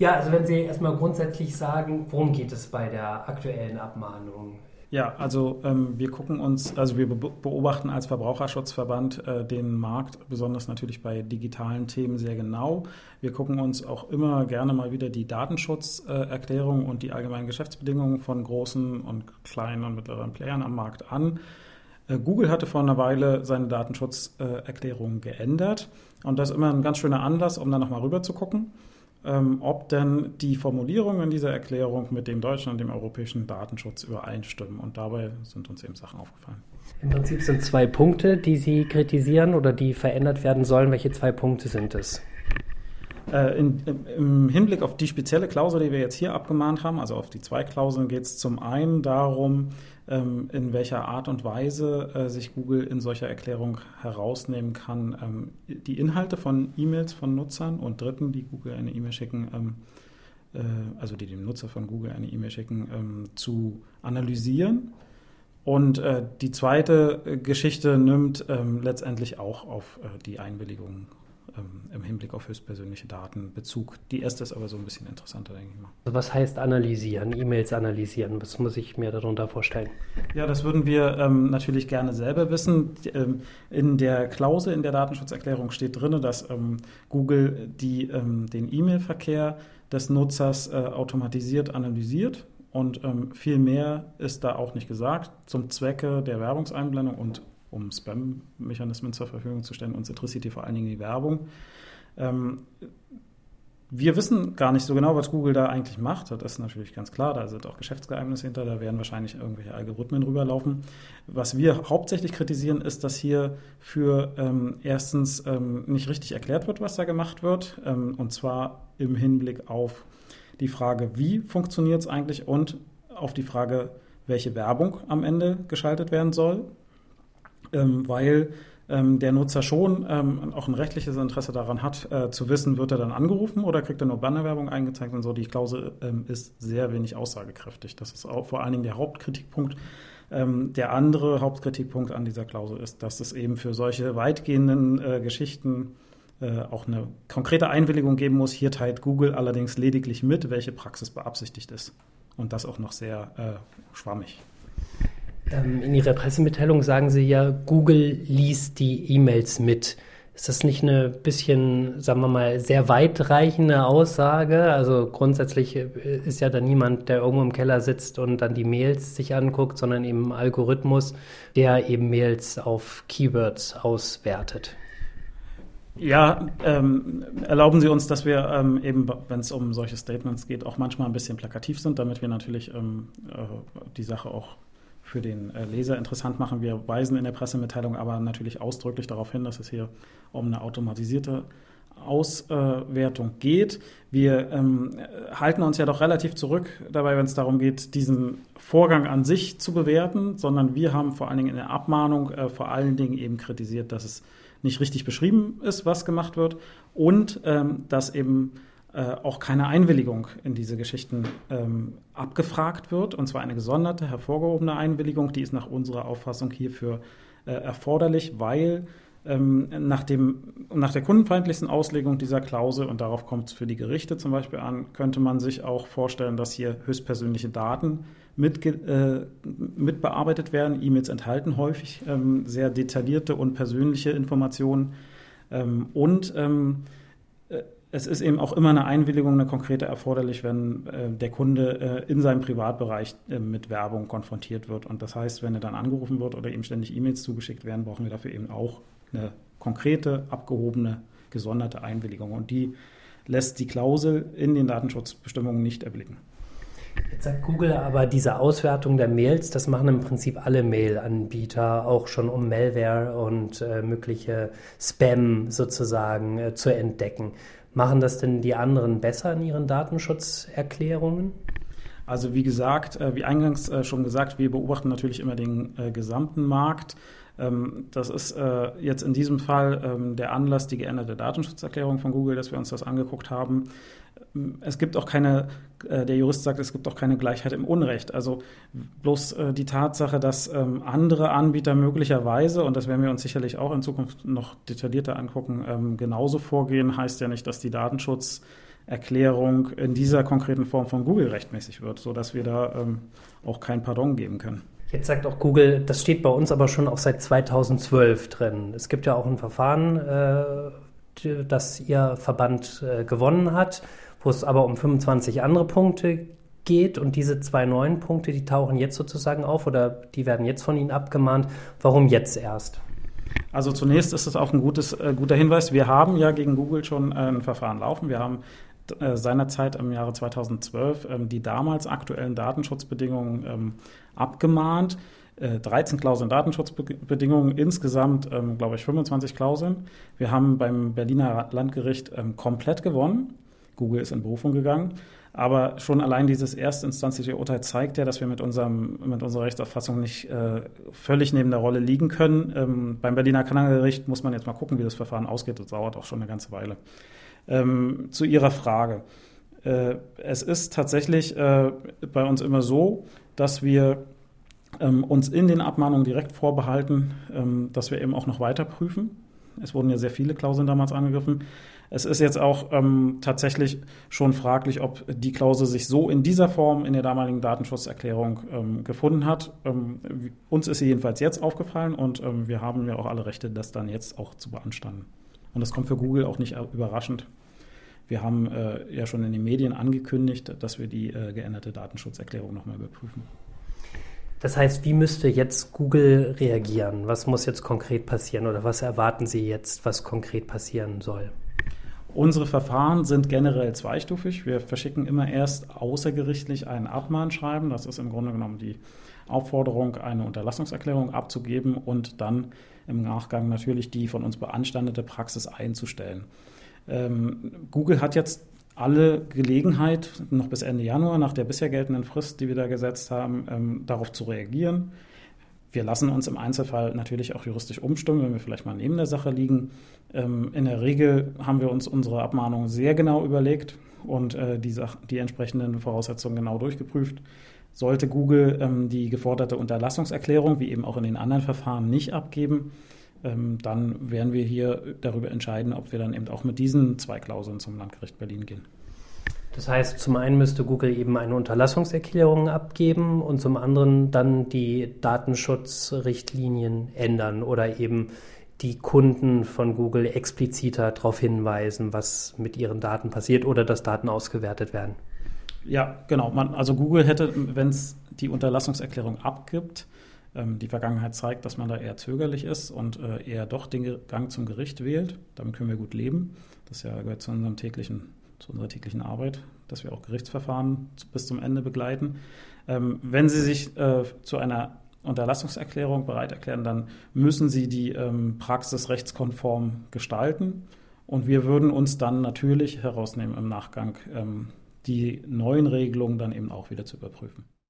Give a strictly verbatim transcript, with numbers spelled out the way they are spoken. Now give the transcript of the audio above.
Ja, also wenn Sie erstmal grundsätzlich sagen, worum geht es bei der aktuellen Abmahnung? Ja, also ähm, wir gucken uns, also wir be- beobachten als Verbraucherschutzverband äh, den Markt, besonders natürlich bei digitalen Themen sehr genau. Wir gucken uns auch immer gerne mal wieder die Datenschutzerklärung äh, und die allgemeinen Geschäftsbedingungen von großen und kleinen und mittleren Playern am Markt an. Äh, Google hatte vor einer Weile seine Datenschutzerklärung äh, geändert und das ist immer ein ganz schöner Anlass, um da nochmal rüber zu gucken. Ähm, ob denn die Formulierungen in dieser Erklärung mit dem deutschen und dem europäischen Datenschutz übereinstimmen. Und dabei sind uns eben Sachen aufgefallen. Im Prinzip sind zwei Punkte, die Sie kritisieren oder die verändert werden sollen. Welche zwei Punkte sind es? Äh, in, im Hinblick auf die spezielle Klausel, die wir jetzt hier abgemahnt haben, also auf die zwei Klauseln, geht es zum einen darum, ähm, in welcher Art und Weise äh, sich Google in solcher Erklärung herausnehmen kann, ähm, die Inhalte von E-Mails von Nutzern und Dritten, die Google eine E-Mail schicken, ähm, äh, also die dem Nutzer von Google eine E-Mail schicken, ähm, zu analysieren. Und äh, die zweite Geschichte nimmt ähm, letztendlich auch auf äh, die Einwilligung ähm, im Hinblick auf höchstpersönliche Daten Bezug. Die erste ist aber so ein bisschen interessanter, denke ich mal. Also was heißt analysieren, E-Mails analysieren? Was muss ich mir darunter vorstellen? Ja, das würden wir ähm, natürlich gerne selber wissen. Ähm, in der Klausel in der Datenschutzerklärung steht drin, dass ähm, Google die, ähm, den E-Mail-Verkehr des Nutzers äh, automatisiert analysiert. Und ähm, viel mehr ist da auch nicht gesagt. Zum Zwecke der Werbungseinblendung und um Spam-Mechanismen zur Verfügung zu stellen. Uns interessiert hier vor allen Dingen die Werbung. Ähm, wir wissen gar nicht so genau, was Google da eigentlich macht. Das ist natürlich ganz klar. Da sind auch Geschäftsgeheimnisse hinter. Da werden wahrscheinlich irgendwelche Algorithmen rüberlaufen. Was wir hauptsächlich kritisieren, ist, dass hier für ähm, erstens ähm, nicht richtig erklärt wird, was da gemacht wird. Ähm, und zwar im Hinblick auf die Frage, wie funktioniert es eigentlich und auf die Frage, welche Werbung am Ende geschaltet werden soll, ähm, weil ähm, der Nutzer schon ähm, auch ein rechtliches Interesse daran hat, äh, zu wissen, wird er dann angerufen oder kriegt er nur Bannerwerbung eingezeigt und so. Die Klausel ähm, ist sehr wenig aussagekräftig. Das ist auch vor allen Dingen der Hauptkritikpunkt. Ähm, der andere Hauptkritikpunkt an dieser Klausel ist, dass es eben für solche weitgehenden äh, Geschichten auch eine konkrete Einwilligung geben muss. Hier teilt Google allerdings lediglich mit, welche Praxis beabsichtigt ist. Und das auch noch sehr äh, schwammig. In Ihrer Pressemitteilung sagen Sie ja, Google liest die E-Mails mit. Ist das nicht eine bisschen, sagen wir mal, sehr weitreichende Aussage? Also grundsätzlich ist ja da niemand, der irgendwo im Keller sitzt und dann die Mails sich anguckt, sondern eben ein Algorithmus, der eben Mails auf Keywords auswertet. Ja, ähm, erlauben Sie uns, dass wir ähm, eben, wenn es um solche Statements geht, auch manchmal ein bisschen plakativ sind, damit wir natürlich ähm, äh, die Sache auch für den äh, Leser interessant machen. Wir weisen in der Pressemitteilung aber natürlich ausdrücklich darauf hin, dass es hier um eine automatisierte Auswertung geht. Wir ähm, halten uns ja doch relativ zurück dabei, wenn es darum geht, diesen Vorgang an sich zu bewerten, sondern wir haben vor allen Dingen in der Abmahnung äh, vor allen Dingen eben kritisiert, dass es nicht richtig beschrieben ist, was gemacht wird und ähm, dass eben äh, auch keine Einwilligung in diese Geschichten ähm, abgefragt wird, und zwar eine gesonderte, hervorgehobene Einwilligung, die ist nach unserer Auffassung hierfür äh, erforderlich, weil ähm, nach, dem, nach der kundenfeindlichsten Auslegung dieser Klausel, und darauf kommt es für die Gerichte zum Beispiel an, könnte man sich auch vorstellen, dass hier höchstpersönliche Daten Mit, äh, mit bearbeitet werden. E-Mails enthalten häufig ähm, sehr detaillierte und persönliche Informationen. Ähm, und ähm, äh, es ist eben auch immer eine Einwilligung, eine konkrete erforderlich, wenn äh, der Kunde äh, in seinem Privatbereich äh, mit Werbung konfrontiert wird. Und das heißt, wenn er dann angerufen wird oder ihm ständig E-Mails zugeschickt werden, brauchen wir dafür eben auch eine konkrete, abgehobene, gesonderte Einwilligung. Und die lässt die Klausel in den Datenschutzbestimmungen nicht erblicken. Jetzt sagt Google aber, diese Auswertung der Mails, das machen im Prinzip alle Mail-Anbieter, auch schon um Malware und äh, mögliche Spam sozusagen äh, zu entdecken. Machen das denn die anderen besser in ihren Datenschutzerklärungen? Also wie gesagt, äh, wie eingangs äh, schon gesagt, wir beobachten natürlich immer den äh, gesamten Markt. Ähm, das ist äh, jetzt in diesem Fall ähm, der Anlass, die geänderte Datenschutzerklärung von Google, dass wir uns das angeguckt haben. Es gibt auch keine, äh, der Jurist sagt, es gibt auch keine Gleichheit im Unrecht. Also bloß äh, die Tatsache, dass ähm, andere Anbieter möglicherweise, und das werden wir uns sicherlich auch in Zukunft noch detaillierter angucken, ähm, genauso vorgehen, heißt ja nicht, dass die Datenschutz Erklärung in dieser konkreten Form von Google rechtmäßig wird, sodass wir da ähm, auch kein Pardon geben können. Jetzt sagt auch Google, das steht bei uns aber schon auch seit zweitausendzwölf drin. Es gibt ja auch ein Verfahren, äh, das Ihr Verband äh, gewonnen hat, wo es aber um fünfundzwanzig andere Punkte geht und diese zwei neuen Punkte, die tauchen jetzt sozusagen auf oder die werden jetzt von Ihnen abgemahnt. Warum jetzt erst? Also zunächst ist es auch ein gutes, äh, guter Hinweis. Wir haben ja gegen Google schon äh, ein Verfahren laufen. Wir haben äh, seinerzeit im Jahre zweitausendzwölf ähm, die damals aktuellen Datenschutzbedingungen ähm, abgemahnt. Äh, dreizehn Klauseln Datenschutzbedingungen, insgesamt, ähm, glaube ich, fünfundzwanzig Klauseln. Wir haben beim Berliner Landgericht ähm, komplett gewonnen. Google ist in Berufung gegangen. Aber schon allein dieses erstinstanzliche Urteil zeigt ja, dass wir mit, unserem, mit unserer Rechtsauffassung nicht äh, völlig neben der Rolle liegen können. Ähm, beim Berliner Kammergericht muss man jetzt mal gucken, wie das Verfahren ausgeht. Das dauert auch schon eine ganze Weile. Ähm, zu Ihrer Frage. Äh, es ist tatsächlich äh, bei uns immer so, dass wir ähm, uns in den Abmahnungen direkt vorbehalten, ähm, dass wir eben auch noch weiter prüfen. Es wurden ja sehr viele Klauseln damals angegriffen. Es ist jetzt auch ähm, tatsächlich schon fraglich, ob die Klausel sich so in dieser Form in der damaligen Datenschutzerklärung ähm, gefunden hat. Ähm, uns ist sie jedenfalls jetzt aufgefallen und ähm, wir haben ja auch alle Rechte, das dann jetzt auch zu beanstanden. Und das kommt für Google auch nicht überraschend. Wir haben äh, ja schon in den Medien angekündigt, dass wir die äh, geänderte Datenschutzerklärung nochmal überprüfen. Das heißt, wie müsste jetzt Google reagieren? Was muss jetzt konkret passieren oder was erwarten Sie jetzt, was konkret passieren soll? Unsere Verfahren sind generell zweistufig. Wir verschicken immer erst außergerichtlich ein Abmahnschreiben. Das ist im Grunde genommen die Aufforderung, eine Unterlassungserklärung abzugeben und dann im Nachgang natürlich die von uns beanstandete Praxis einzustellen. Ähm, Google hat jetzt alle Gelegenheit, noch bis Ende Januar, nach der bisher geltenden Frist, die wir da gesetzt haben, ähm, darauf zu reagieren. Wir lassen uns im Einzelfall natürlich auch juristisch umstimmen, wenn wir vielleicht mal neben der Sache liegen. Ähm, in der Regel haben wir uns unsere Abmahnung sehr genau überlegt und äh, die, Sach- die entsprechenden Voraussetzungen genau durchgeprüft. Sollte Google ähm, die geforderte Unterlassungserklärung, wie eben auch in den anderen Verfahren, nicht abgeben, ähm, dann werden wir hier darüber entscheiden, ob wir dann eben auch mit diesen zwei Klauseln zum Landgericht Berlin gehen. Das heißt, zum einen müsste Google eben eine Unterlassungserklärung abgeben und zum anderen dann die Datenschutzrichtlinien ändern oder eben die Kunden von Google expliziter darauf hinweisen, was mit ihren Daten passiert oder dass Daten ausgewertet werden. Ja, genau. Man, also Google hätte, wenn es die Unterlassungserklärung abgibt, ähm, die Vergangenheit zeigt, dass man da eher zögerlich ist und äh, eher doch den Gang zum Gericht wählt. Damit können wir gut leben. Das ja gehört zu unserem täglichen zu unserer täglichen Arbeit, dass wir auch Gerichtsverfahren bis zum Ende begleiten. Ähm, wenn Sie sich äh, zu einer Unterlassungserklärung bereit erklären, dann müssen Sie die ähm, Praxis rechtskonform gestalten und wir würden uns dann natürlich herausnehmen im Nachgang, ähm, die neuen Regelungen dann eben auch wieder zu überprüfen.